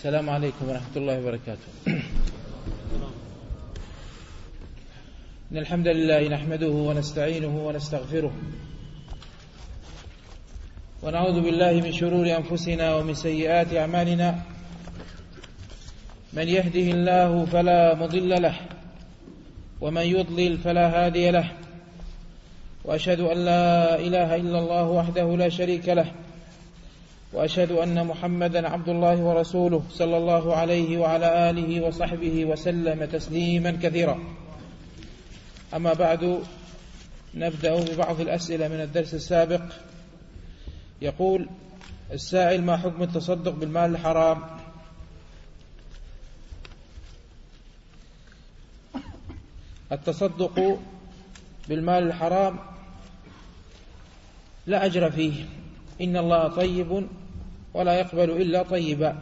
السلام عليكم ورحمة الله وبركاته. إن الحمد لله نحمده ونستعينه ونستغفره ونعوذ بالله من شرور أنفسنا ومن سيئات أعمالنا. من يهده الله فلا مضل له ومن يضلل فلا هادي له، وأشهد أن لا إله إلا الله وحده لا شريك له، وأشهد أن محمدا عبد الله ورسوله صلى الله عليه وعلى آله وصحبه وسلم تسليما كثيرا. أما بعد، نبدأ ببعض الأسئلة من الدرس السابق. يقول السائل: ما حكم التصدق بالمال الحرام؟ التصدق بالمال الحرام لا أجر فيه، إن الله طيب ولا يقبل إلا طيبا،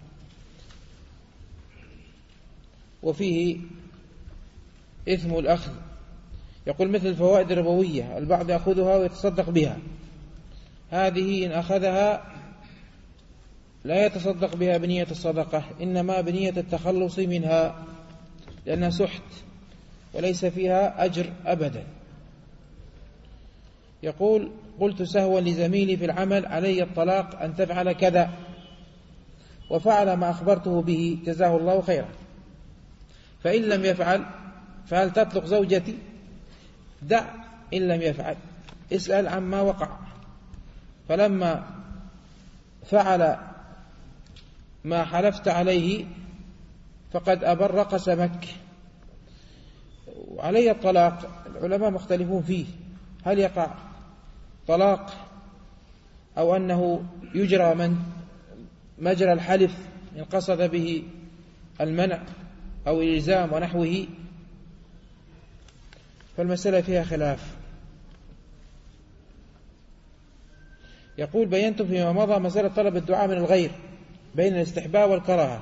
وفيه إثم الأخذ. يقول مثل الفوائد الربوية، البعض يأخذها ويتصدق بها، هذه إن أخذها لا يتصدق بها بنية الصدقة، إنما بنية التخلص منها، لأنها سحت وليس فيها أجر أبدا. يقول: قلت سهوا لزميلي في العمل: علي الطلاق أن تفعل كذا، وفعل ما أخبرته به جزاه الله خيرا، فإن لم يفعل فهل تطلق زوجتي؟ دع إن لم يفعل، اسأل عما وقع. فلما فعل ما حلفت عليه فقد أبر قسمك. وعلي الطلاق العلماء مختلفون فيه، هل يقع طلاق أو أنه يجرى من مجرى الحلف إن قصد به المنع أو الإلزام ونحوه، فالمسألة فيها خلاف. يقول: بينتم فيما مضى مسألة طلب الدعاء من الغير بين الاستحباب والكراهة،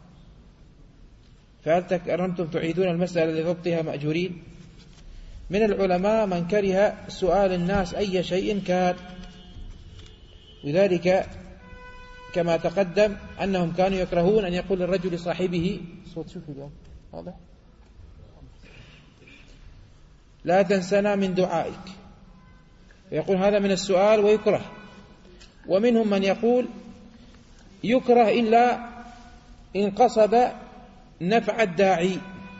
فهل تكرمتم تعيدون المسألة لضبطها مأجورين؟ من العلماء من كره سؤال الناس أي شيء كان، وذلك كما تقدم أنهم كانوا يكرهون أن يقول الرجل لصاحبه: صوت شوف اليوم واضح، لا تنسنا من دعائك، ويقول هذا من السؤال ويكره. ومنهم من يقول يكره إلا إن قصد نفع الداعي،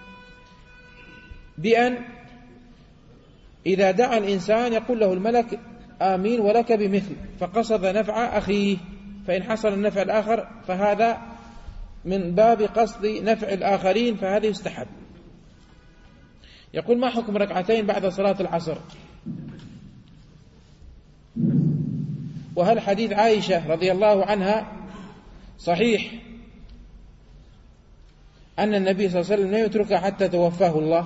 بأن إذا دعا الإنسان يقول له الملك آمين ولك بمثل، فقصد نفع أخيه، فإن حصل النفع الآخر فهذا من باب قصد نفع الآخرين، فهذا يستحب. يقول: ما حكم ركعتين بعد صلاة العصر؟ وهل حديث عائشة رضي الله عنها صحيح أن النبي صلى الله عليه وسلم لا يتركها حتى توفاه الله؟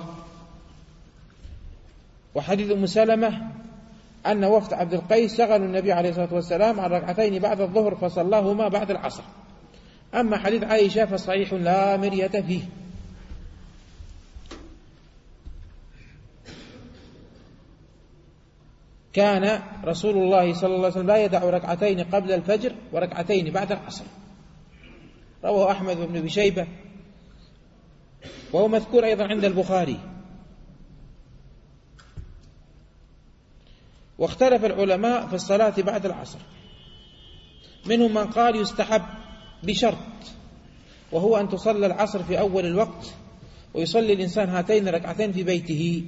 وحديث أم سلمة أن وفد عبد القيس شغلوا النبي عليه الصلاة والسلام عن ركعتين بعد الظهر فصلاهما بعد العصر. أما حديث عائشة فصحيح لا مرية فيه. كان رسول الله صلى الله عليه وسلم لا يدع ركعتين قبل الفجر وركعتين بعد العصر، رواه أحمد بن أبي شيبة، وهو مذكور أيضا عند البخاري. واختلف العلماء في الصلاة بعد العصر، منهم من قال يستحب بشرط، وهو أن تصلى العصر في أول الوقت، ويصلي الإنسان هاتين ركعتين في بيته،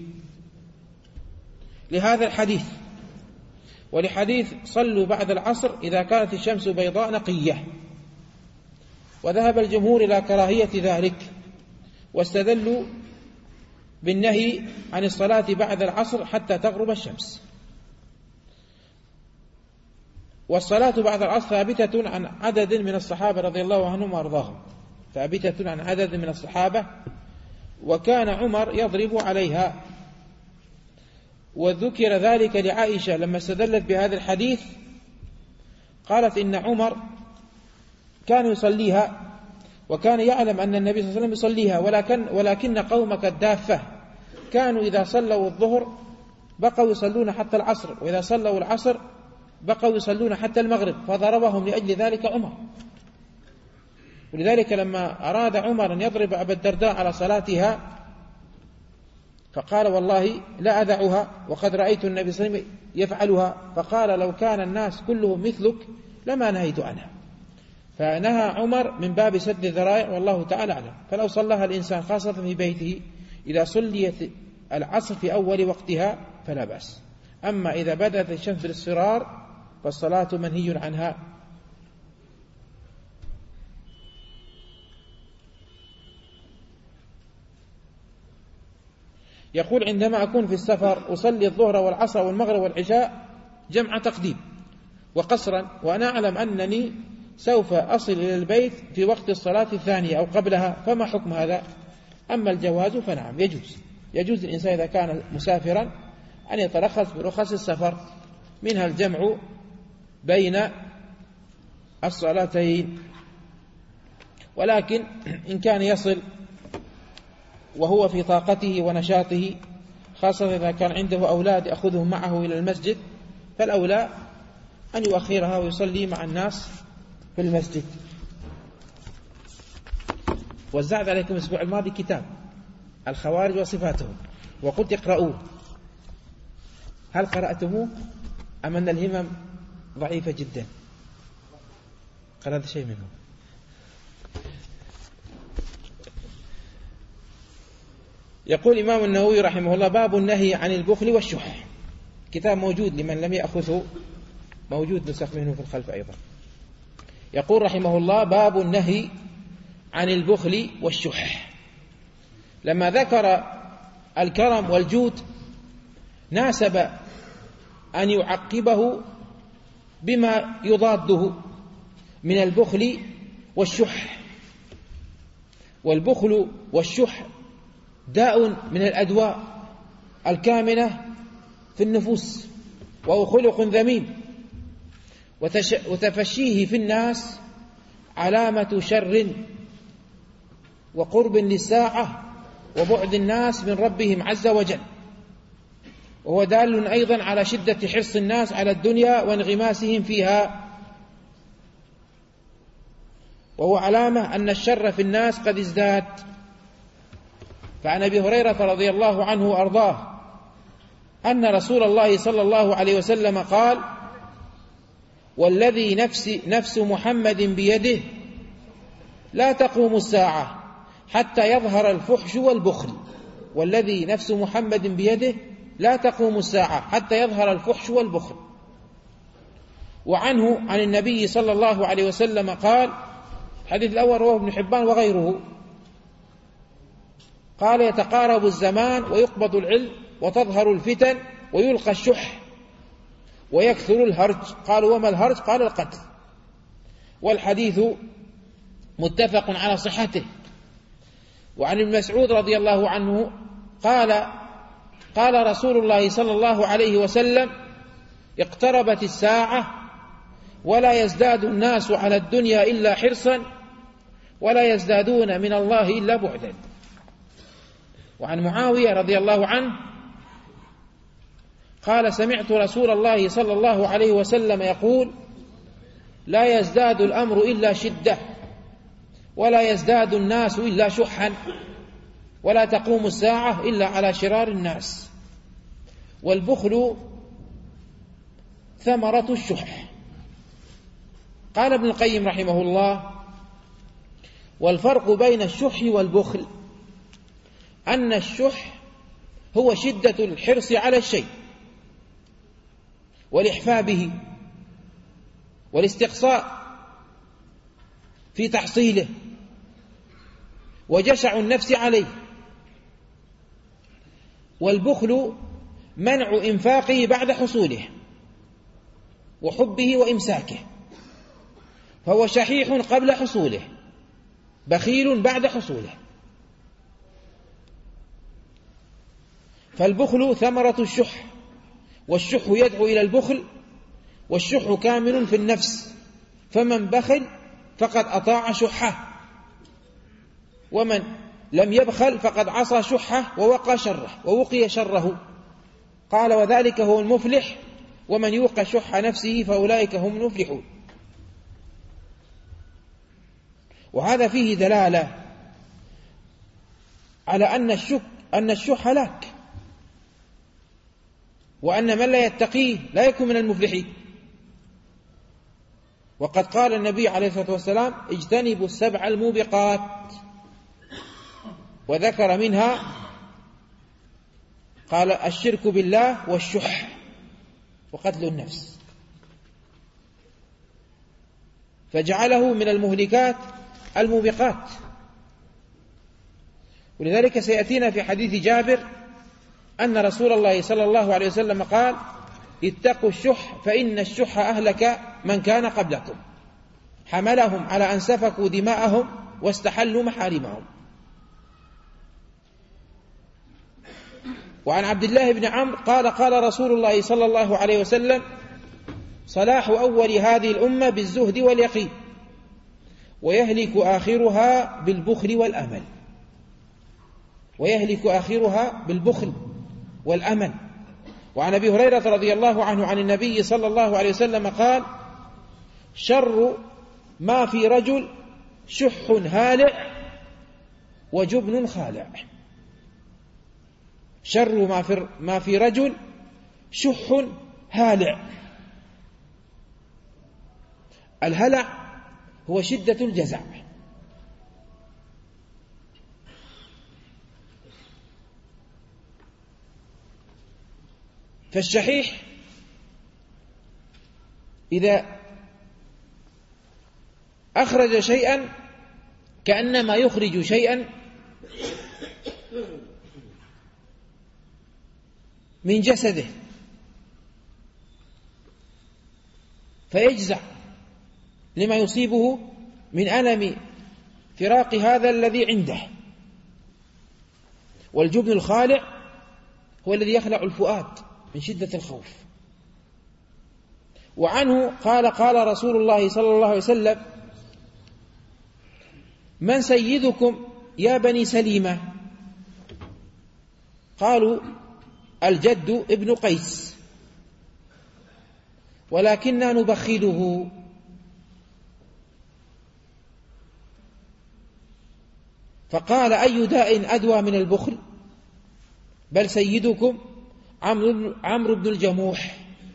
لهذا الحديث، ولحديث صلوا بعد العصر إذا كانت الشمس بيضاء نقية. وذهب الجمهور إلى كراهية ذلك، واستدلوا بالنهي عن الصلاة بعد العصر حتى تغرب الشمس. والصلاة بعد العصر ثابتة عن عدد من الصحابة رضي الله عنهم وأرضاهم، ثابتة عن عدد من الصحابة، وكان عمر يضرب عليها. وذكر ذلك لعائشة لما استدلت بهذا الحديث، قالت إن عمر كان يصليها، وكان يعلم أن النبي صلى الله عليه وسلم يصليها، ولكن قومك الدافة كانوا إذا صلوا الظهر بقوا يصلون حتى العصر، وإذا صلوا العصر بقوا يصلون حتى المغرب، فضربهم لأجل ذلك عمر. ولذلك لما أراد عمر أن يضرب أبا الدرداء على صلاتها فقال والله لا أدعها وقد رأيت النبي صلى الله عليه وسلم يفعلها، فقال لو كان الناس كلهم مثلك لما نهيت عنها. فنهى عمر من باب سد الذرائع والله تعالى أعلم. فلو صلىها الإنسان خاصة في بيته إذا صليت العصر في أول وقتها فلا بأس. أما إذا بدأت الشمس بالاصفرار فالصلاة منهي عنها. يقول عندما أكون في السفر أصلي الظهر والعصر والمغرب والعشاء جمع تقديم وقصرا، وأنا أعلم أنني سوف أصل إلى البيت في وقت الصلاة الثانية أو قبلها، فما حكم هذا؟ أما الجواز فنعم يجوز الإنسان إذا كان مسافرا أن يترخص برخص السفر، منها الجمع بين الصلاتين. ولكن إن كان يصل وهو في طاقته ونشاطه، خاصة إذا كان عنده أولاد يأخذهم معه إلى المسجد، فالأولى أن يؤخرها ويصلي مع الناس في المسجد. وزعت عليكم الأسبوع الماضي كتاب الخوارج وصفاتهم وقلت اقرأوه، هل قرأتموه أم أن الهمم ضعيفة جدا؟ قرأت شيء منه. يقول الإمام النووي رحمه الله: باب النهي عن البخل والشح. كتاب موجود لمن لم يأخذه، موجود نسخ منه في الخلف أيضا. يقول رحمه الله: باب النهي عن البخل والشح. لما ذكر الكرم والجود ناسب أن يعقبه بما يضاده من البخل والشح. والبخل والشح داء من الأدواء الكامنة في النفوس، وهو خلق ذميم، وتفشيه في الناس علامة شر وقرب للساعة وبعد الناس من ربهم عز وجل، وهو دال أيضا على شدة حرص الناس على الدنيا وانغماسهم فيها، وهو علامة أن الشر في الناس قد ازداد. فعن أبي هريرة رضي الله عنه وأرضاه أن رسول الله صلى الله عليه وسلم قال: والذي نفس محمد بيده لا تقوم الساعة حتى يظهر الفحش والبخل. والذي نفس محمد بيده لا تقوم الساعة حتى يظهر الفحش والبخل. وعنه عن النبي صلى الله عليه وسلم قال، الحديث الأول رواه ابن حبان وغيره، قال: يتقارب الزمان ويقبض العلم وتظهر الفتن ويلقى الشح ويكثر الهرج. قالوا: وما الهرج؟ قال: القتل. والحديث متفق على صحته. وعن ابن مسعود رضي الله عنه قال رسول الله صلى الله عليه وسلم: اقتربت الساعة ولا يزداد الناس على الدنيا إلا حرصا ولا يزدادون من الله إلا بعدا. وعن معاوية رضي الله عنه قال: سمعت رسول الله صلى الله عليه وسلم يقول: لا يزداد الأمر إلا شدة ولا يزداد الناس إلا شحا ولا تقوم الساعة إلا على شرار الناس. والبخل ثمرة الشح. قال ابن القيم رحمه الله: والفرق بين الشح والبخل أن الشح هو شدة الحرص على الشيء والإحفاء به والاستقصاء في تحصيله وجشع النفس عليه. والبخل منع إنفاقه بعد حصوله وحبه وإمساكه، فهو شحيح قبل حصوله بخيل بعد حصوله. فالبخل ثمرة الشح، والشح يدعو إلى البخل، والشح كامن في النفس، فمن بخل فقد أطاع شحه، ومن لم يبخل فقد عصى شحه ووقي شره. قال: وذلك هو المفلح، ومن يوق شح نفسه فأولئك هم المفلحون. وهذا فيه دلالة على أن الشح هلاك، وأن من لا يتقيه لا يكون من المفلحين. وقد قال النبي عليه الصلاة والسلام: اجتنبوا السبع الموبقات، وذكر منها قال: الشرك بالله والشح وقتل النفس، فجعله من المهلكات الموبقات. ولذلك سيأتينا في حديث جابر أن رسول الله صلى الله عليه وسلم قال: اتقوا الشح فإن الشح أهلك من كان قبلكم، حملهم على أن سفكوا دماءهم واستحلوا محارمهم. وعن عبد الله بن عمرو قال: قال رسول الله صلى الله عليه وسلم: صلاح أول هذه الأمة بالزهد واليقين، ويهلك آخرها بالبخل والأمل. ويهلك آخرها بالبخل والأمل. وعن أبي هريرة رضي الله عنه عن النبي صلى الله عليه وسلم قال: شر ما في رجل شح هالع وجبن خالع. شر ما في رجل شح هالع. الهلع هو شدة الجزع، فالشحيح إذا أخرج شيئا كأنما يخرج شيئا من جسده، فيجزع لما يصيبه من ألم فراق هذا الذي عنده. والجبن الخالع هو الذي يخلع الفؤاد من شدة الخوف. وعنه قال: قال رسول الله صلى الله عليه وسلم: من سيدكم يا بني سليمة؟ قالوا: الجد ابن قيس، ولكننا نبخله. فقال: أي داء أدوى من البخل؟ بل سيدكم عمرو بن الجموح.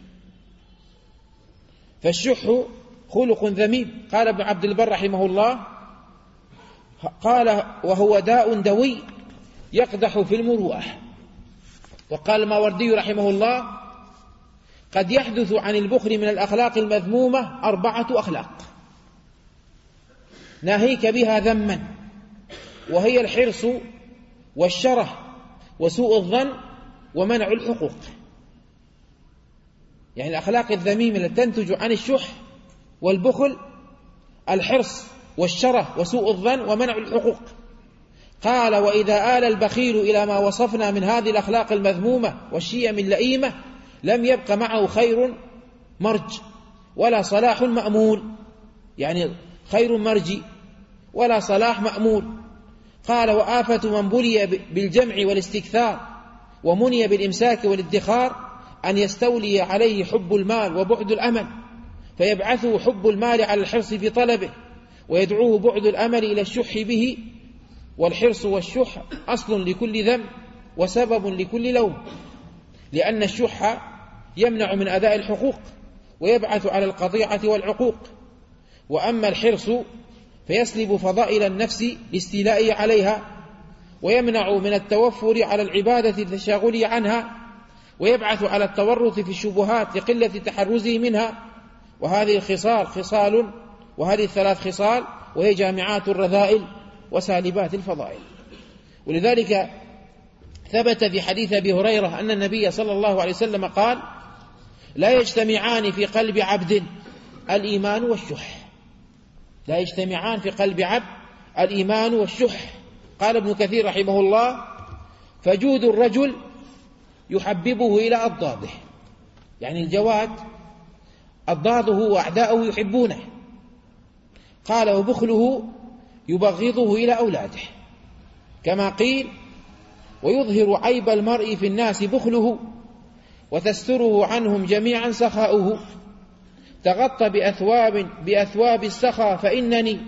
فالشح خلق ذميم. قال ابن عبد البر رحمه الله: قال: وهو داء دوي يقدح في المروءة. وقال الماوردي رحمه الله: قد يحدث عن البخل من الأخلاق المذمومة 4 أخلاق ناهيك بها ذما، وهي الحرص والشره وسوء الظن ومنع الحقوق. يعني الأخلاق الذميمة التي تنتج عن الشح والبخل: الحرص والشره وسوء الظن ومنع الحقوق. قال: وإذا آل البخيل إلى ما وصفنا من هذه الأخلاق المذمومة والشيم اللئيمة لم يبق معه خير مرج ولا صلاح مأمول. يعني خير مرجي ولا صلاح مأمول. قال: وآفة من بلي بالجمع والاستكثار ومني بالإمساك والادخار أن يستولي عليه حب المال وبعد الأمل، فيبعثه حب المال على الحرص في طلبه، ويدعوه بعد الأمل إلى الشح به. والحرص والشح أصل لكل ذنب وسبب لكل لوم، لأن الشح يمنع من أداء الحقوق ويبعث على القطيعة والعقوق. وأما الحرص فيسلب فضائل النفس لاستيلائه عليها، ويمنع من التوفر على العبادة التشاغل عنها، ويبعث على التورط في الشبهات لقلة تحرزه منها. وهذه الخصال وهذه 3 خصال وهي جامعات الرذائل وسالبات الفضائل. ولذلك ثبت في حديث أبي هريرة أن النبي صلى الله عليه وسلم قال: لا يجتمعان في قلب عبد الإيمان والشح. لا يجتمعان في قلب عبد الإيمان والشح. قال ابن كثير رحمه الله: فجود الرجل يحببه إلى أضداده. يعني الجواد أضداده وأعداؤه يحبونه. قال: وبخله يبغضه إلى أولاده. كما قيل: ويظهر عيب المرء في الناس بخله، وتستره عنهم جميعا سخاؤه. تغطى بأثواب السخا فإنني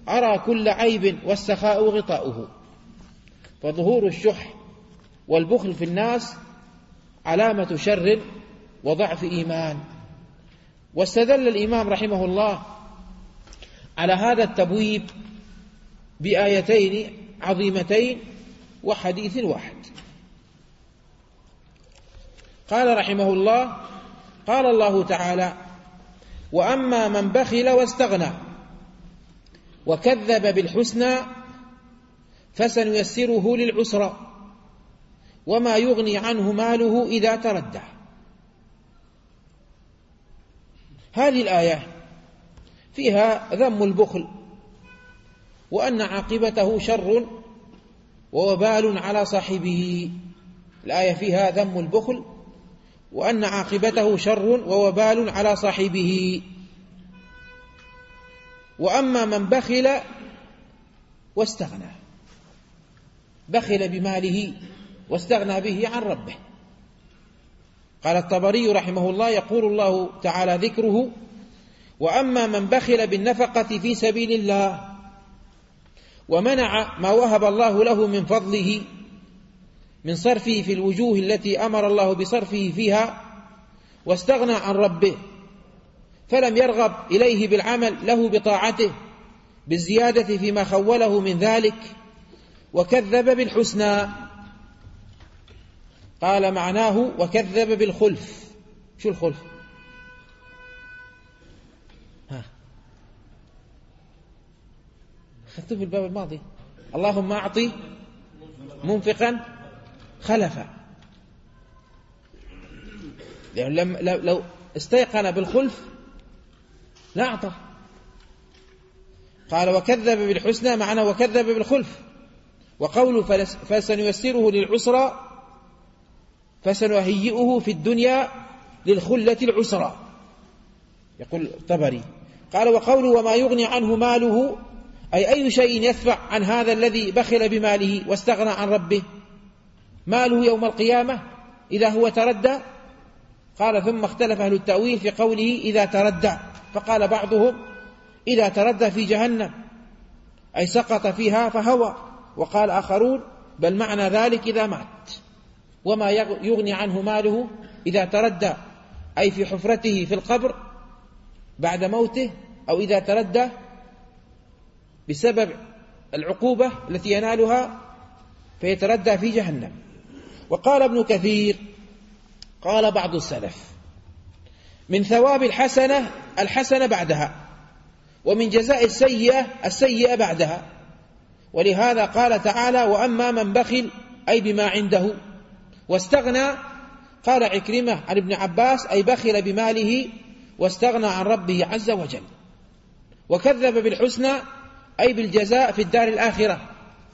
أرى كل عيب والسخاء غطاؤه. فظهور الشح والبخل في الناس علامة شر وضعف إيمان. واستدل الإمام رحمه الله على هذا التبويب بآيتين عظيمتين وحديث واحد. قال رحمه الله: قال الله تعالى: وأما من بخل واستغنى وكذب بالحسنى فسنيسره للعسرى وما يغني عنه ماله إذا تردى. هذه الآية فيها ذم البخل وأن عاقبته شر ووبال على صاحبه. الآية فيها ذم البخل وأن عاقبته شر ووبال على صاحبه. وأما من بخل واستغنى، بخل بماله واستغنى به عن ربه. قال الطبري رحمه الله: يقول الله تعالى ذكره: وأما من بخل بالنفقة في سبيل الله ومنع ما وهب الله له من فضله من صرفه في الوجوه التي أمر الله بصرفه فيها، واستغنى عن ربه فلم يرغب إليه بالعمل له بطاعته بالزيادة فيما خوله من ذلك، وكذب بالحسنى. قال معناه وكذب بالخلف. شو الخلف؟ خذته في الباب الماضي: اللهم أعطي منفقا خلفا. يعني لو استيقن بالخلف لا أعطى. قال وكذب بالحسنى معنى وكذب بالخلف. وقوله فسنيسره للعسرى فسنهيئه في الدنيا للخلة العسرى. يقول الطبري: قال وقوله وما يغني عنه ماله، أي شيء يدفع عن هذا الذي بخل بماله واستغنى عن ربه ماله يوم القيامة إذا هو تردى. قال ثم اختلف أهل التأويل في قوله إذا تردى، فقال بعضهم إذا تردى في جهنم أي سقط فيها فهوى، وقال آخرون بل معنى ذلك إذا مات. وما يغني عنه ماله إذا تردى أي في حفرته في القبر بعد موته، أو إذا تردى بسبب العقوبة التي ينالها فيتردى في جهنم. وقال ابن كثير قال بعض السلف من ثواب الحسنة الحسنة بعدها، ومن جزاء السيئة السيئة بعدها. ولهذا قال تعالى وأما من بخل أي بما عنده، واستغنى قال عكرمة عن ابن عباس أي بخل بماله واستغنى عن ربه عز وجل. وكذب بالحسنى أي بالجزاء في الدار الآخرة.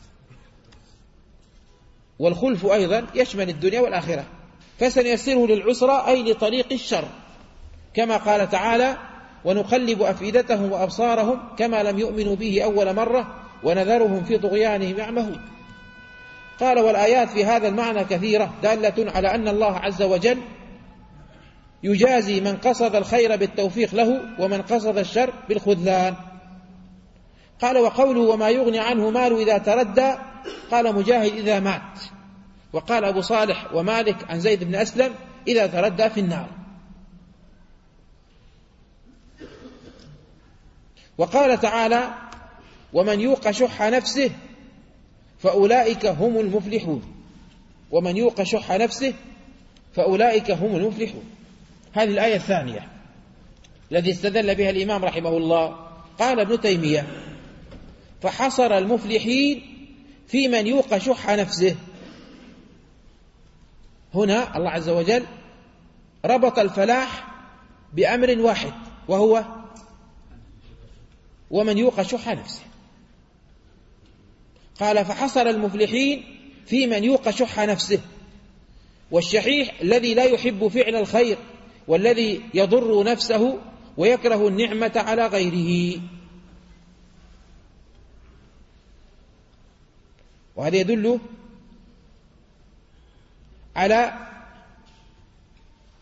والخلف أيضا يشمل الدنيا والآخرة. فسنيسره للعسرى أي لطريق الشر، كما قال تعالى ونقلب أفئدتهم وأبصارهم كما لم يؤمنوا به أول مرة ونذرهم في طغيانهم يعمهون. قال والآيات في هذا المعنى كثيرة دالة على أن الله عز وجل يجازي من قصد الخير بالتوفيق له ومن قصد الشر بالخذلان. قال وقوله وما يغني عنه ماله إذا تردى، قال مجاهد إذا مات، وقال أبو صالح ومالك عن زيد بن أسلم إذا تردى في النار. وقال تعالى ومن يوق شح نفسه فأولئك هم المفلحون. ومن يوق شح نفسه فأولئك هم المفلحون. هذه الآية الثانية الذي استدل بها الإمام رحمه الله. قال ابن تيمية فحصر المفلحين في من يوق شح نفسه. هنا الله عز وجل ربط الفلاح بأمر واحد وهو ومن يوق شح نفسه. قال فحصر المفلحين في من يوق شح نفسه. والشحيح الذي لا يحب فعل الخير والذي يضر نفسه ويكره النعمة على غيره. وهذا يدل على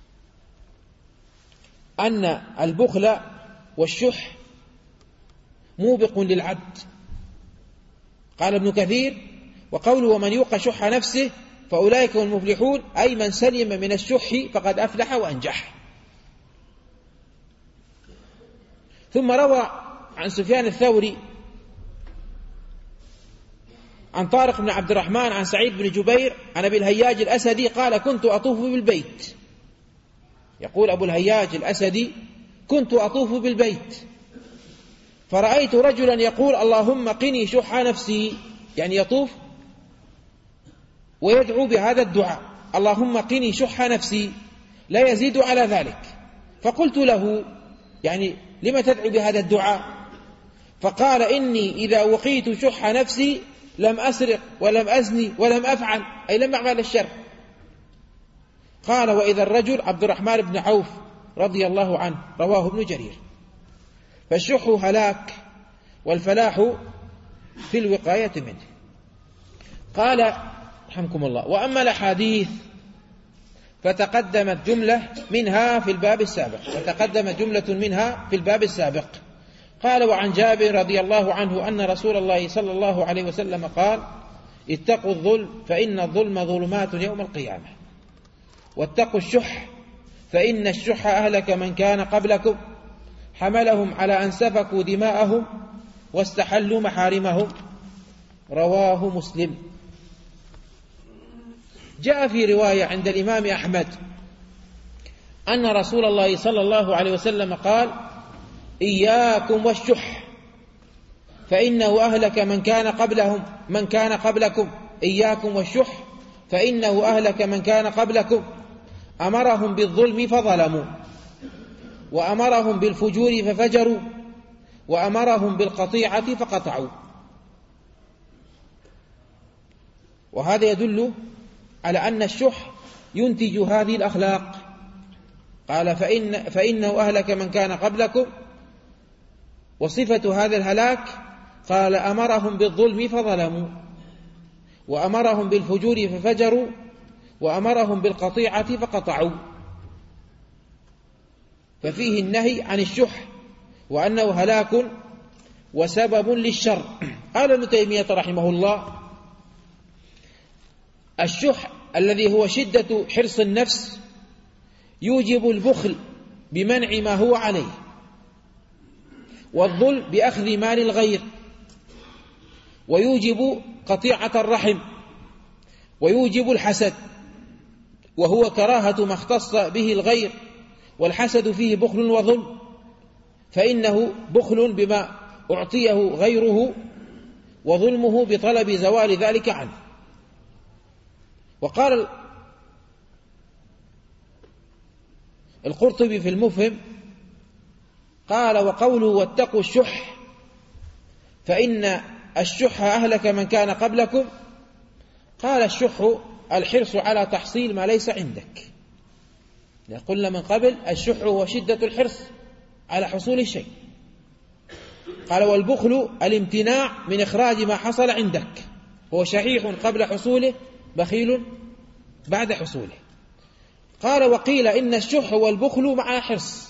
أن البخل والشح موبق للعبد. قال ابن كثير: وقوله ومن يوق شح نفسه فأولئك هم المفلحون، أي من سلم من الشح فقد أفلح وأنجح. ثم روى عن سفيان الثوري عن طارق بن عبد الرحمن عن سعيد بن جبير عن أبي الهياج الأسدي قال: كنت أطوف بالبيت. يقول أبو الهياج الأسدي: كنت أطوف بالبيت فرأيت رجلا يقول: اللهم قني شح نفسي، يعني يطوف ويدعو بهذا الدعاء: اللهم قني شح نفسي، لا يزيد على ذلك. فقلت له: يعني لم تدعو بهذا الدعاء؟ فقال: إني إذا وقيت شح نفسي لم أسرق ولم أزني ولم أفعل، أي لم أعمل الشر. قال: وإذا الرجل عبد الرحمن بن عوف رضي الله عنه، رواه ابن جرير. فالشح هلاك والفلاح في الوقاية منه. قال رحمكم الله: وأما الأحاديث فتقدمت جملة منها في الباب السابق. قال: وعن جابر رضي الله عنه أن رسول الله صلى الله عليه وسلم قال: اتقوا الظلم فإن الظلم ظلمات يوم القيامة، واتقوا الشح فإن الشح أهلك من كان قبلكم، حملهم على أن سفكوا دماءهم واستحلوا محارمهم. رواه مسلم. جاء في رواية عند الإمام أحمد أن رسول الله صلى الله عليه وسلم قال: إياكم والشح فإنه أهلك من كان قبلكم. إياكم والشح فإنه أهلك من كان قبلكم. أمرهم بالظلم فظلموا، وأمرهم بالفجور ففجروا، وأمرهم بالقطيعة فقطعوا. وهذا يدل على أن الشح ينتج هذه الأخلاق. قال: فإنه أهلك من كان قبلكم، وصفة هذا الهلاك قال: أمرهم بالظلم فظلموا، وأمرهم بالفجور ففجروا، وأمرهم بالقطيعة فقطعوا. ففيه النهي عن الشح وأنه هلاك وسبب للشر. قال ابن تيمية رحمه الله: الشح الذي هو شدة حرص النفس يوجب البخل بمنع ما هو عليه، والظلم بأخذ مال الغير، ويوجب قطيعة الرحم، ويوجب الحسد، وهو كراهة ما اختص به الغير، والحسد فيه بخل وظلم، فإنه بخل بما أعطيه غيره، وظلمه بطلب زوال ذلك عنه. وقال القرطبي في المفهم قال: وقوله واتقوا الشح فإن الشح أهلك من كان قبلكم، قال: الشح الحرص على تحصيل ما ليس عندك. قلنا من قبل الشح هو شدة الحرص على حصول الشيء. قال: والبخل الامتناع من إخراج ما حصل عندك، هو شحيح قبل حصوله بخيل بعد حصوله. قال: وقيل إن الشح هو البخل مع حرص،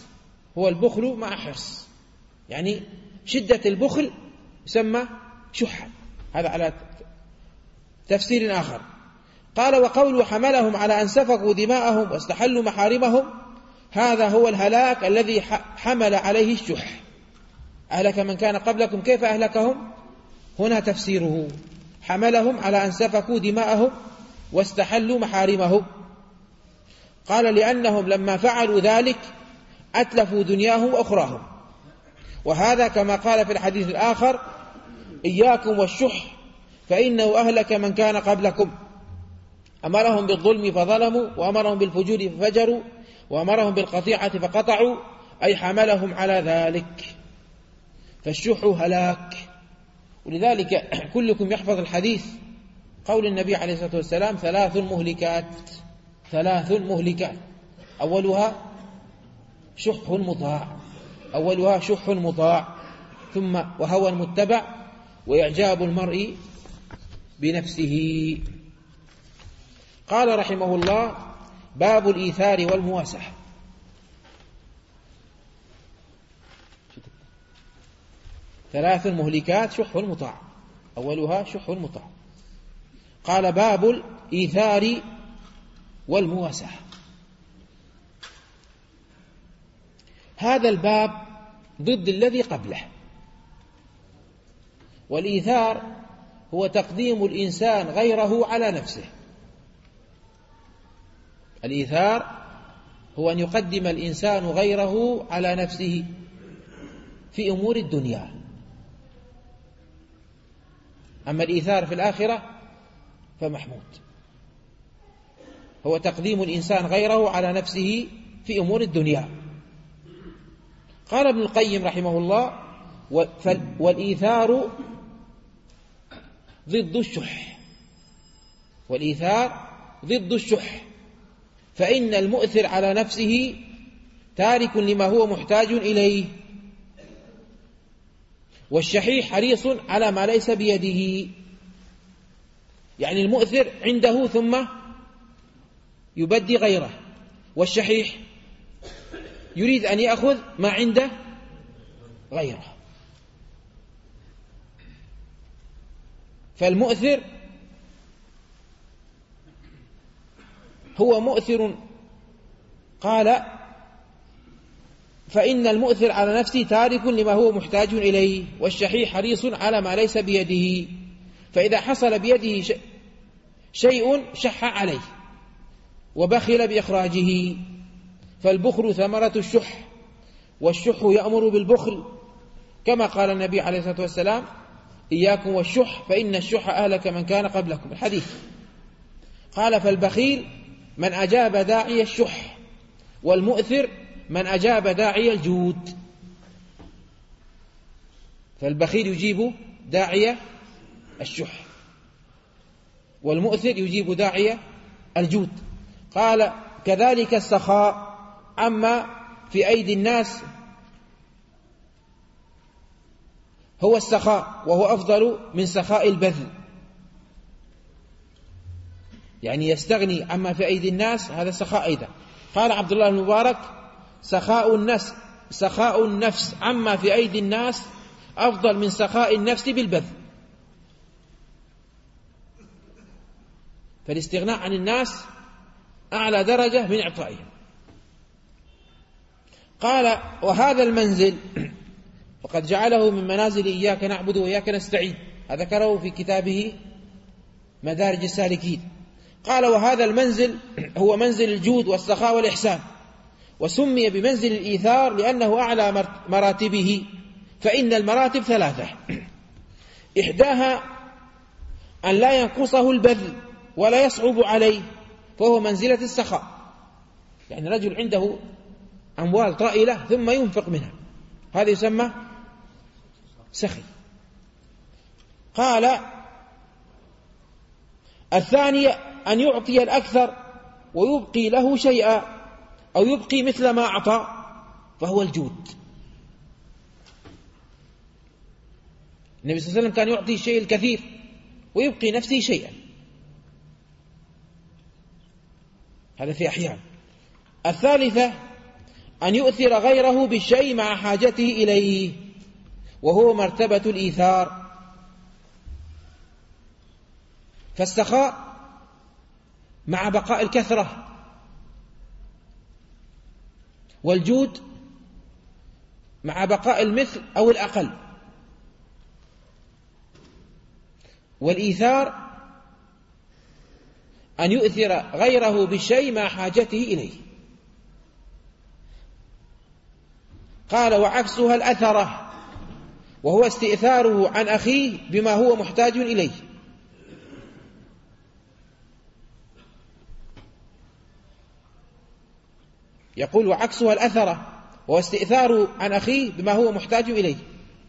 يعني شدة البخل يسمى شحا. هذا على تفسير آخر. قال: وقوله حملهم على أن سفكوا دماءهم واستحلوا محارمهم، هذا هو الهلاك الذي حمل عليه الشح. أهلك من كان قبلكم، كيف أهلكهم؟ هنا تفسيره: حملهم على أن سفكوا دماءهم واستحلوا محارمهم. قال: لأنهم لما فعلوا ذلك أتلفوا دنياهم وأخراهم. وهذا كما قال في الحديث الآخر: إياكم والشح فإنه أهلك من كان قبلكم. أمرهم بالظلم فظلموا، وأمرهم بالفجور ففجروا، وأمرهم بالقطيعة فقطعوا، أي حملهم على ذلك. فالشح هلاك. ولذلك كلكم يحفظ الحديث قول النبي عليه الصلاة والسلام: ثلاث مهلكات، أولها شح مطاع، ثم وهوى متبع، وإعجاب المرء بنفسه. قال رحمه الله: باب الإيثار والمواساة. 3 مهلكات شح مطاع، أولها شح مطاع. قال: باب الإيثار والمواساة. هذا الباب ضد الذي قبله. والإيثار هو تقديم الإنسان غيره على نفسه. الإيثار هو أن يقدم الإنسان غيره على نفسه في أمور الدنيا. أما الإيثار في الآخرة فمحمود، هو تقديم الإنسان غيره على نفسه في أمور الدنيا. قال ابن القيم رحمه الله: والإيثار ضد الشح. والإيثار ضد الشح، فإن المؤثر على نفسه تارك لما هو محتاج إليه، والشحيح حريص على ما ليس بيده. يعني المؤثر عنده ثم يبدي غيره، والشحيح يريد أن يأخذ ما عنده غيره. فالمؤثر هو مؤثر، قال: فإن المؤثر على نفسه تارك لما هو محتاج إليه، والشحيح حريص على ما ليس بيده. فإذا حصل بيده شيء شح عليه وبخل بإخراجه، فالبخل ثمرة الشح، والشح يأمر بالبخل، كما قال النبي عليه الصلاة والسلام: إياكم والشح فإن الشح أهلك من كان قبلكم، الحديث. قال: فالبخيل من أجاب داعي الشح، والمؤثر من أجاب داعي الجود. فالبخيل يجيب داعي الشح، والمؤثر يجيب داعي الجود. قال: كذلك السخاء عما في أيدي الناس هو السخاء، وهو أفضل من سخاء البذل. يعني يستغني عما في أيدي الناس، هذا السخاء أيضا. قال عبد الله المبارك: سخاء النفس عما في أيدي الناس أفضل من سخاء النفس بالبذل. فالاستغناء عن الناس أعلى درجة من إعطائهم. قال: وهذا المنزل وقد جعله من منازل إياك نعبد وإياك نستعين، هذا ذكره في كتابه مدارج السالكين. قال: وهذا المنزل هو منزل الجود والسخاء والإحسان، وسمي بمنزل الإيثار لأنه أعلى مراتبه، فإن المراتب 3: إحداها أن لا ينقصه البذل ولا يصعب عليه، فهو منزلة السخاء. يعني رجل عنده أموال طائلة ثم ينفق منها، هذا يسمى سخي. قال: الثانية أن يعطي الأكثر ويبقي له شيئا، أو يبقي مثل ما أعطى، فهو الجود. النبي صلى الله عليه وسلم كان يعطي الشيء الكثير ويبقي نفسه شيئا، هذا في أحيان. الثالثة أن يؤثر غيره بالشيء مع حاجته إليه، وهو مرتبة الإيثار. فالسخاء مع بقاء الكثرة، والجود مع بقاء المثل أو الأقل. والإيثار أن يؤثر غيره بالشيء مع حاجته إليه. قال: وعكسها الأثرة، وهو استئثاره عن أخيه بما هو محتاج إليه. يقول: وعكسها الأثرة، وهو استئثاره عن أخيه بما هو محتاج إليه.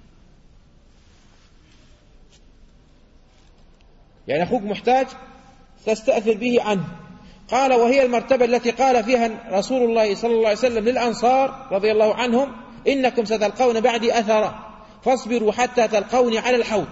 يعني أخوك محتاج تستأثر به عنه. قال: وهي المرتبة التي قال فيها رسول الله صلى الله عليه وسلم للأنصار رضي الله عنهم: إنكم ستلقون بعدي أثرة فاصبروا حتى تلقوني على الحوض.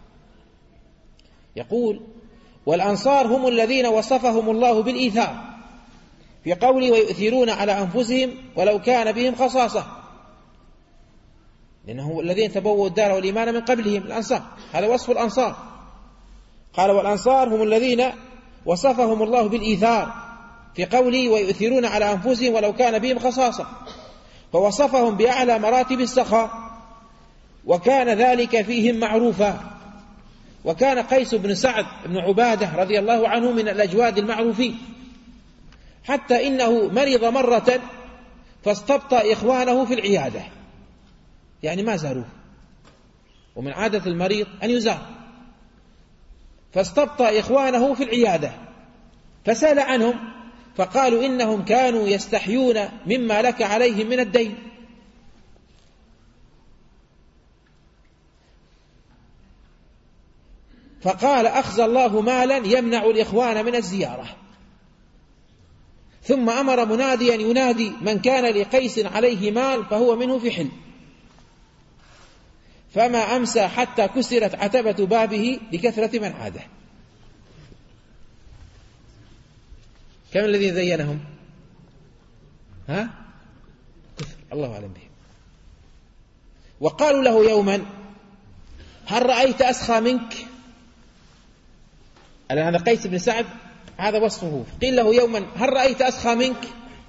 يقول: والأنصار هم الذين وصفهم الله بالإيثار في قوله: ويؤثرون على أنفسهم ولو كان بهم خصاصة. لأنهم الذين تبوؤوا الدار والإيمان من قبلهم الأنصار، هذا وصف الأنصار. قال والأنصار هم الذين وصفهم الله بالإيثار في قوله ويؤثرون على أنفسهم ولو كان بهم خصاصة، فوصفهم بأعلى مراتب السخاء، وكان ذلك فيهم معروفا. وكان قيس بن سعد بن عبادة رضي الله عنه من الأجواد المعروفين، حتى إنه مرض مرة فاستبطأ إخوانه في العيادة، يعني ما زاروه، ومن عادة المريض أن يزار، فاستبطأ إخوانه في العيادة فسأل عنهم فقالوا إنهم كانوا يستحيون مما لك عليهم من الدين. فقال أخزى الله مالا يمنع الإخوان من الزيارة. ثم أمر مناديا ينادي من كان لقيس عليه مال فهو منه في حل، فما أمسى حتى كسرت عتبة بابه لكثرة من عاده. كم الذين زينهم؟ كثر، الله أعلم بهم. وقالوا له يوما هل رأيت أسخى منك؟ هذا قيس بن سعد هذا وصفه. قيل له يوما هل رأيت أسخى منك؟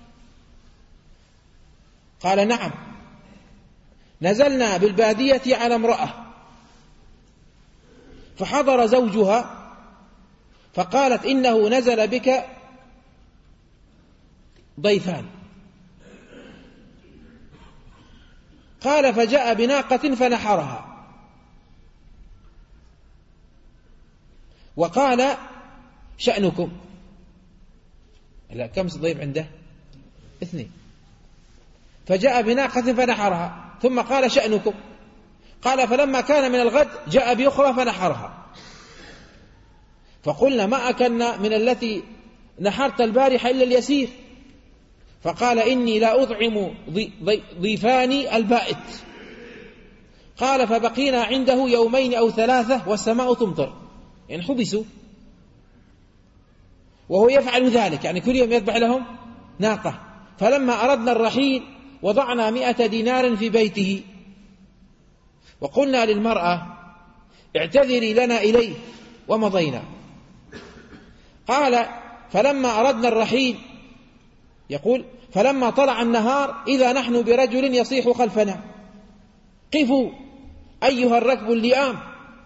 قال نعم، نزلنا بالبادية على امرأة فحضر زوجها فقالت إنه نزل بك ضيفان. قال فجاء بناقة فنحرها وقال شأنكم. لا، كم ضيف عنده؟ 2. فجاء بناقة فنحرها ثم قال شأنكم. قال فلما كان من الغد جاء بأخرى فنحرها. فقلنا ما أكلنا من التي نحرت البارحة إلا اليسير. فقال إني لا أطعم ضيفاني البائت. قال فبقينا عنده 2 أو 3 والسماء تمطر، يعني حبسوا، وهو يفعل ذلك، يعني كل يوم يذبح لهم ناقة. فلما أردنا الرحيل وضعنا 100 دينار في بيته، وقلنا للمرأة اعتذري لنا إليه ومضينا. قال فلما أردنا الرحيل، يقول فلما طلع النهار إذا نحن برجل يصيح خلفنا قفوا أيها الركب اللئام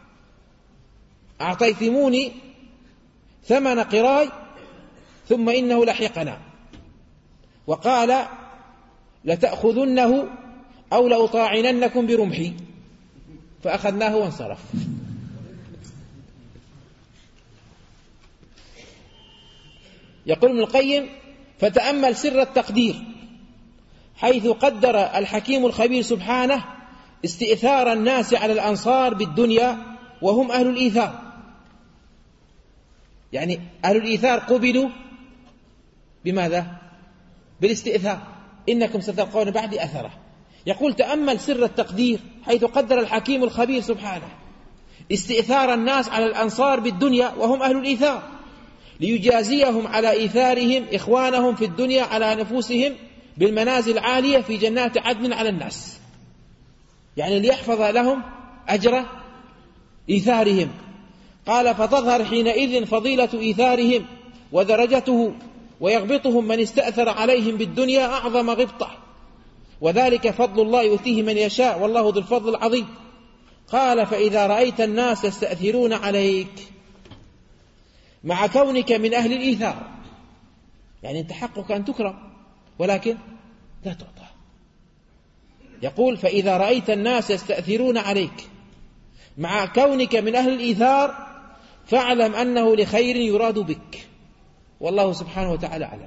أعطيتموني 8 قراي ثم إنه لحقنا. وقال لتأخذنه أو لأطاعننكم برمحي، فأخذناه وانصرف. يقول ابن القيم فتأمل سر التقدير حيث قدر الحكيم الخبير سبحانه استئثار الناس على الأنصار بالدنيا وهم أهل الإيثار. يعني أهل الإيثار قبلوا بماذا؟ بالاستئثار، إنكم ستلقون بعد أثره. يقول تأمل سر التقدير حيث قدر الحكيم الخبير سبحانه استئثار الناس على الأنصار بالدنيا وهم أهل الإيثار ليجازيهم على إيثارهم إخوانهم في الدنيا على نفوسهم بالمنازل العالية في جنات عدن على الناس، يعني ليحفظ لهم أجر إيثارهم. قال فتظهر حينئذ فضيلة إيثارهم ودرجته، ويغبطهم من استأثر عليهم بالدنيا أعظم غبطة، وذلك فضل الله يؤتيه من يشاء والله ذو الفضل العظيم. قال فإذا رأيت الناس يستأثرون عليك مع كونك من أهل الإيثار، يعني أنت حقك أن تكرم ولكن لا تعطى. يقول فإذا رأيت الناس يستأثرون عليك مع كونك من أهل الإيثار فاعلم أنه لخير يراد بك، والله سبحانه وتعالى أعلم.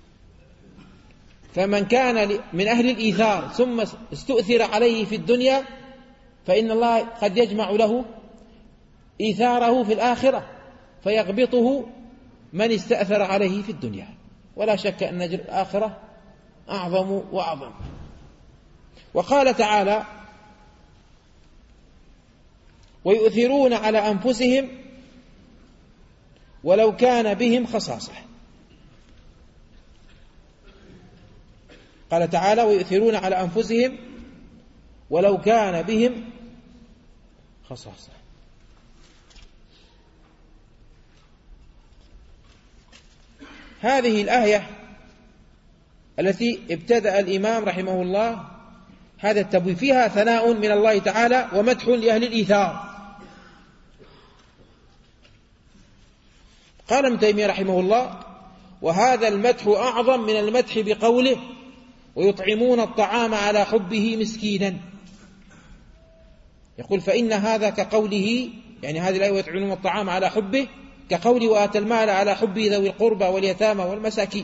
فمن كان من أهل الإيثار ثم استؤثر عليه في الدنيا فإن الله قد يجمع له إيثاره في الآخرة فيغبطه من استأثر عليه في الدنيا، ولا شك أن أجر الآخرة أعظم وأعظم. وقال تعالى ويؤثرون على أنفسهم ولو كان بهم خصاصة. قال تعالى ويؤثرون على أنفسهم ولو كان بهم خصاصة. هذه الآية التي ابتدأ الإمام رحمه الله هذا التبويب فيها ثناء من الله تعالى ومدح لأهل الإيثار. قال ابن تيمية رحمه الله: وهذا المدح أعظم من المدح بقوله: ويطعمون الطعام على حبه مسكينا. يقول: فإن هذا كقوله، يعني هذه الآية ويطعمون الطعام على حبه كقوله: وآتى المال على حبه ذوي القربى واليتامى والمساكين.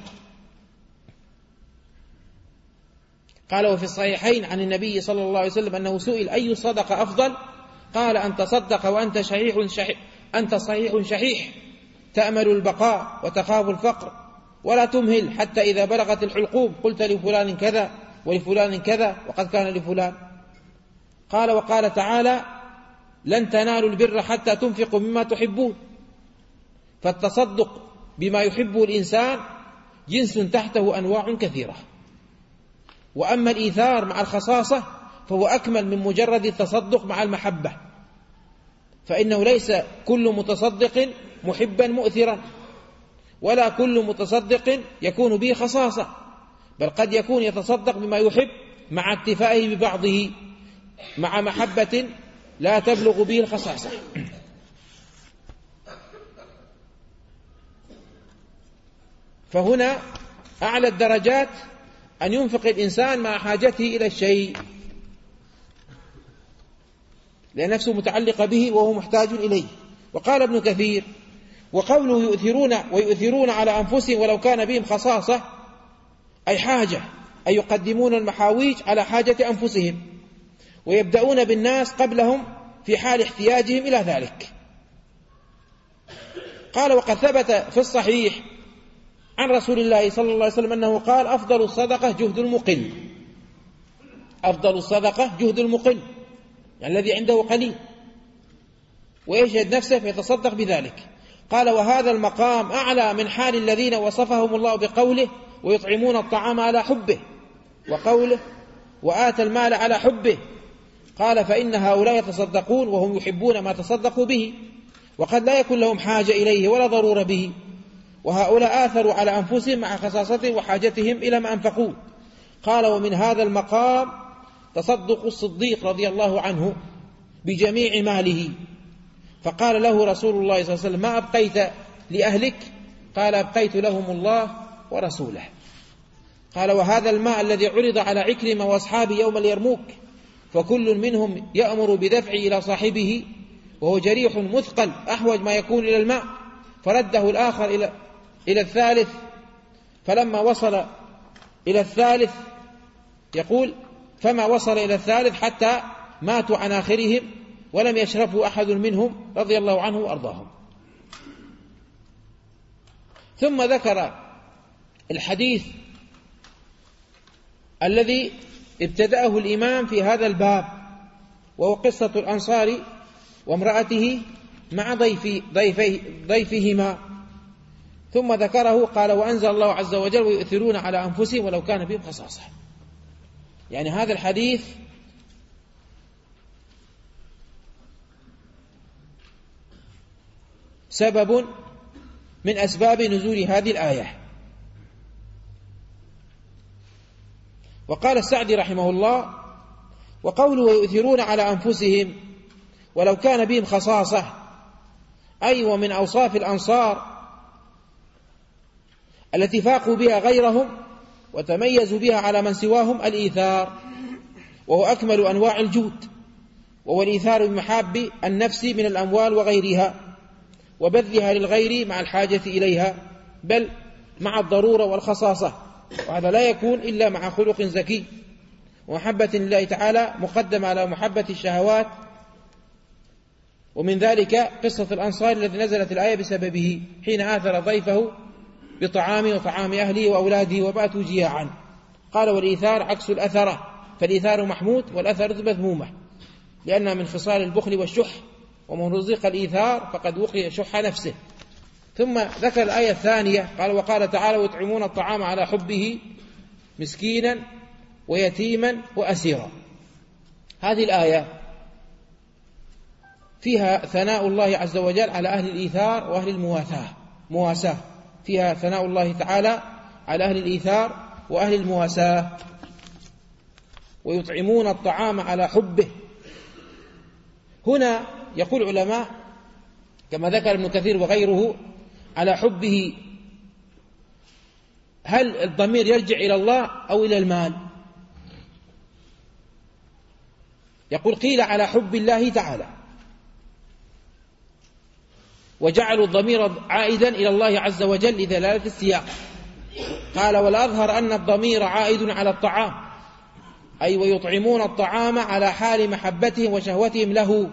قال: وفي الصحيحين عن النبي صلى الله عليه وسلم أنه سئل: أي الصدقة أفضل؟ قال: أن تصدق وأنت صحيح شحيح تأمل البقاء وتخاف الفقر ولا تمهل حتى إذا بلغت الحلقوم قلت لفلان كذا ولفلان كذا وقد كان لفلان. قال: وقال تعالى: لن تنالوا البر حتى تنفقوا مما تحبون. فالتصدق بما يحبه الإنسان جنس تحته أنواع كثيرة. وأما الإيثار مع الخصاصة فهو أكمل من مجرد التصدق مع المحبة، فإنه ليس كل متصدق محبا مؤثرا، ولا كل متصدق يكون به خصاصة، بل قد يكون يتصدق بما يحب مع اكتفائه ببعضه مع محبة لا تبلغ به الخصاصة. فهنا أعلى الدرجات أن ينفق الإنسان مع حاجته إلى الشيء، لأن نفسه متعلقة به وهو محتاج إليه. وقال ابن كثير: وقوله ويؤثرون على أنفسهم ولو كان بهم خصاصة أي حاجة، أي يقدمون المحاويج على حاجة أنفسهم ويبدأون بالناس قبلهم في حال احتياجهم إلى ذلك. قال: وقد ثبت في الصحيح عن رسول الله صلى الله عليه وسلم أنه قال: أفضل الصدقة جهد المقل. أفضل الصدقة جهد المقل، يعني الذي عنده قليل ويجهد نفسه فيتصدق بذلك. قال: وهذا المقام أعلى من حال الذين وصفهم الله بقوله: ويطعمون الطعام على حبه، وقوله: وآتى المال على حبه. قال: فإن هؤلاء يتصدقون وهم يحبون ما تصدقوا به، وقد لا يكون لهم حاجة إليه ولا ضرورة به، وهؤلاء آثروا على أنفسهم مع خصاصتهم وحاجتهم إلى ما أنفقوا. قال: ومن هذا المقام تصدق الصديق رضي الله عنه بجميع ماله، فقال له رسول الله صلى الله عليه وسلم: ما أبقيت لأهلك؟ قال: أبقيت لهم الله ورسوله. قال: وهذا الماء الذي عرض على عكرمة وأصحابه يوم اليرموك، فكل منهم يأمر بدفعه إلى صاحبه وهو جريح مثقل أحوج ما يكون إلى الماء، فرده الآخر إلى الثالث، فلما وصل إلى الثالث يقول: فما وصل إلى الثالث حتى ماتوا عن آخرهم ولم يشرفوا أحد منهم رضي الله عنه وأرضاهم. ثم ذكر الحديث الذي ابتدأه الإمام في هذا الباب، وهو قصة الأنصار وامرأته مع ضيفهما، ثم ذكره قال: وأنزل الله عز وجل: ويؤثرون على أنفسهم ولو كان بهم خصاصة. يعني هذا الحديث سبب من أسباب نزول هذه الآية. وقال السعدي رحمه الله: وقوله ويؤثرون على أنفسهم ولو كان بهم خصاصة أي ومن أوصاف الأنصار التي فاقوا بها غيرهم وتميزوا بها على من سواهم الإيثار، وهو أكمل أنواع الجود، وهو الإيثار بمحاب النفس من الأموال وغيرها وبذلها للغير مع الحاجة إليها، بل مع الضرورة والخصاصة، وهذا لا يكون إلا مع خلق زكي ومحبة لله تعالى مقدمة على محبة الشهوات. ومن ذلك قصة الأنصار الذي نزلت الآية بسببه حين آثر ضيفه بطعامه وطعام أهله وأولاده وباتوا جياعا. قال: والإيثار عكس الأثرة، فالإيثار محمود والأثرة مذمومة، لأنها من خصال البخل والشح، ومن رزق الإيثار فقد وقي شح نفسه. ثم ذكر الآية الثانية قال: وقال تعالى: ويطعمون الطعام على حبه مسكينا ويتيما وأسيرا. هذه الآية فيها ثناء الله عز وجل على أهل الإيثار وأهل المواساة، فيها ثناء الله تعالى على أهل الإيثار وأهل المواساة، ويطعمون الطعام على حبه. هنا يقول العلماء كما ذكر ابن كثير وغيره على حبه، هل الضمير يرجع إلى الله أو إلى المال؟ يقول قيل على حب الله تعالى، وجعلوا الضمير عائدا إلى الله عز وجل لدلالة السياق. قال والأظهر أن الضمير عائد على الطعام، أي ويطعمون الطعام على حال محبتهم وشهوتهم له،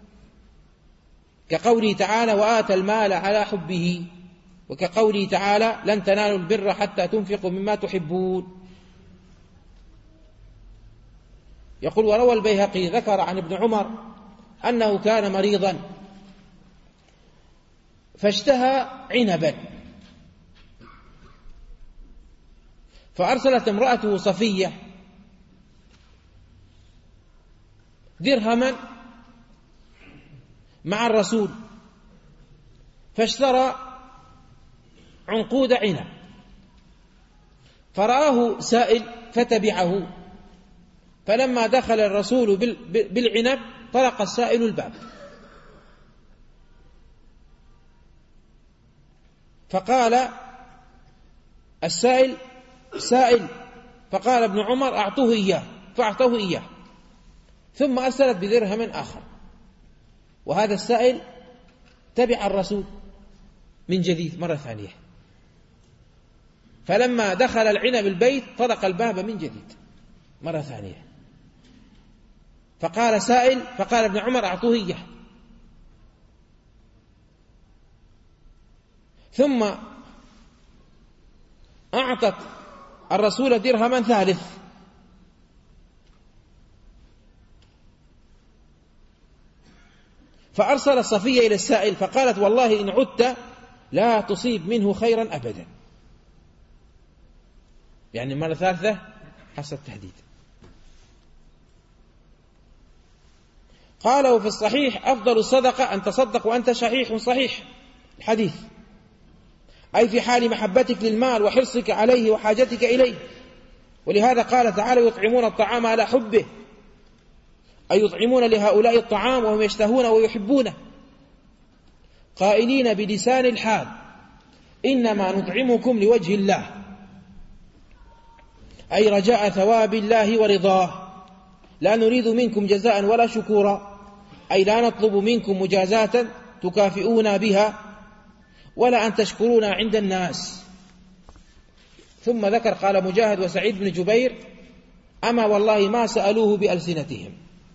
كقوله تعالى وآتى المال على حبه، وكقوله تعالى لن تنالوا البر حتى تنفقوا مما تحبون. يقول وروى البيهقي ذكر عن ابن عمر أنه كان مريضا فاشتهى عنبا، فأرسلت امرأته صفية درهما مع الرسول فاشترى عنقود عنب، فرآه سائل فتبعه، فلما دخل الرسول بالعنب طرق السائل الباب، فقال السائل سائل، فقال ابن عمر أعطوه إياه، فأعطوه إياه، ثم أرسلت بدرهم آخر، وهذا السائل تبع الرسول من جديد مرة ثانية، فلما دخل العنب البيت طرق الباب من جديد مرة ثانية، فقال سائل، فقال ابن عمر أعطوه إياه، ثم أعطت الرسول درهما ثالث، فأرسل صفية إلى السائل فقالت والله إن عدت لا تصيب منه خيرا أبدا، يعني مرة ثالثة حسب التهديد. قال وفي الصحيح أفضل الصدقة أن تصدق وأنت شحيح صحيح الحديث، أي في حال محبتك للمال وحرصك عليه وحاجتك إليه، ولهذا قال تعالى يطعمون الطعام على حبه، أي يطعمون لهؤلاء الطعام وهم يشتهون ويحبونه، قائلين بلسان الحال إنما نطعمكم لوجه الله، أي رجاء ثواب الله ورضاه، لا نريد منكم جزاء ولا شكورا، أي لا نطلب منكم مجازاة تكافئونا بها ولا أن تشكرونا عند الناس. ثم ذكر قال مجاهد وسعيد بن جبير أما والله ما سألوه بألسنتهم،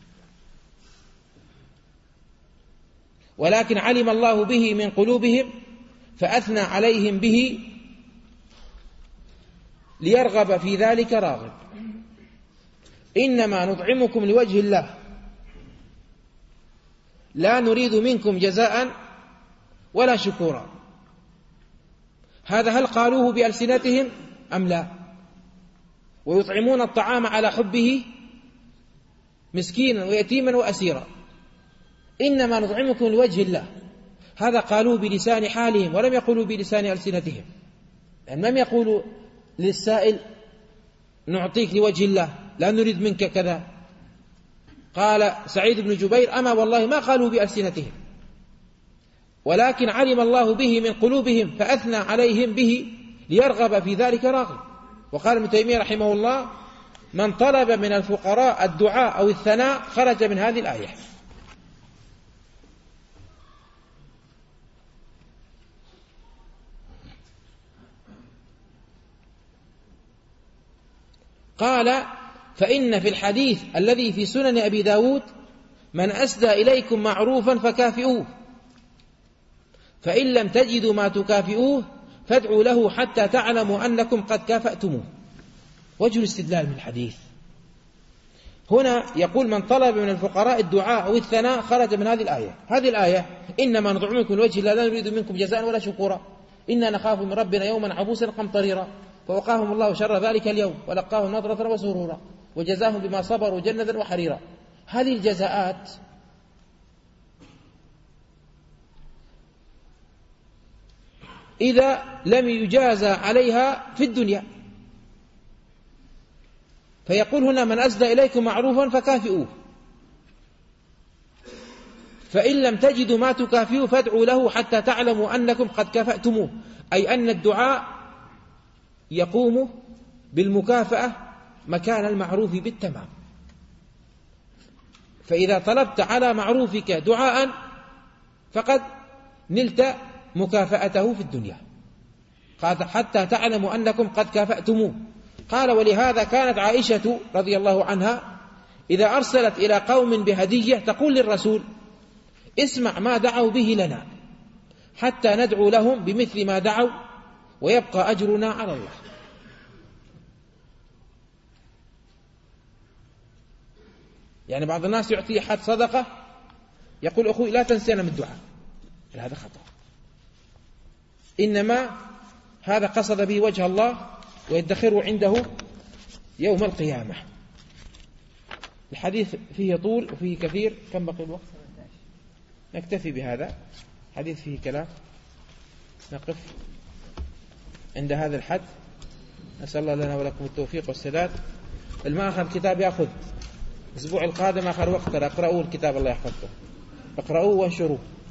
ولكن علم الله به من قلوبهم فأثنى عليهم به ليرغب في ذلك راغب، إنما نطعمكم لوجه الله لا نريد منكم جزاء ولا شكورا. هذا هل قالوه بألسنتهم أم لا؟ ويطعمون الطعام على حبه مسكينا ويتيما وأسيرا، إنما نطعمكم لوجه الله، هذا قالوه بلسان حالهم ولم يقولوا بلسان ألسنتهم، يعني لم يقولوا للسائل نعطيك لوجه الله لا نريد منك كذا. قال سعيد بن جبير أما والله ما قالوا بألسنتهم، ولكن علم الله به من قلوبهم فأثنى عليهم به ليرغب في ذلك راغب. وقال ابن تيمية رحمه الله من طلب من الفقراء الدعاء أو الثناء خرج من هذه الآية. قال فإن في الحديث الذي في سنن أبي داود من أسدى إليكم معروفا فكافئوه، فإن لم تجدوا ما تكافئوه فادعوا له حتى تعلموا أنكم قد كافأتموه. وجه الاستدلال من الحديث هنا يقول من طلب من الفقراء الدعاء أو الثناء خرج من هذه الآية. هذه الآية إنما نطعمكم لوجه الله لا نريد منكم جزاء ولا شكورا إنا نخاف من ربنا يوما عبوسا قمطريرا، فوقاهم الله شر ذلك اليوم ولقاهم نضرة وسرورا وجزاهم بما صبروا جنة وحريرا. هذه الجزاءات إذا لم يجازى عليها في الدنيا، فيقول هنا: من أسدى إليكم معروفا فكافئوه، فإن لم تجدوا ما تكافئوا فادعوا له حتى تعلموا أنكم قد كافأتموه، أي أن الدعاء يقوم بالمكافأة مكان المعروف بالتمام. فإذا طلبت على معروفك دعاء فقد نلت مكافأته في الدنيا، قال: حتى تعلموا أنكم قد كافأتموه. قال: ولهذا كانت عائشة رضي الله عنها إذا أرسلت إلى قوم بهدية تقول للرسول: اسمع ما دعوا به لنا حتى ندعو لهم بمثل ما دعوا ويبقى أجرنا على الله. يعني بعض الناس يعطي أحد صدقة يقول: أخوي لا تنسينا من الدعاء، هذا خطأ، إنما هذا قصد به وجه الله ويدخره عنده يوم القيامة. الحديث فيه طول وفيه كثير. كم بقي الوقت؟ نكتفي بهذا، حديث فيه كلام، نقف عند هذا الحد. نسأل الله لنا ولكم التوفيق والسداد. ما أخذ كتاب يأخذ الأسبوع القادم آخر وقت، اقرأوا الكتاب الله يحفظكم، اقرأوه وانشروه.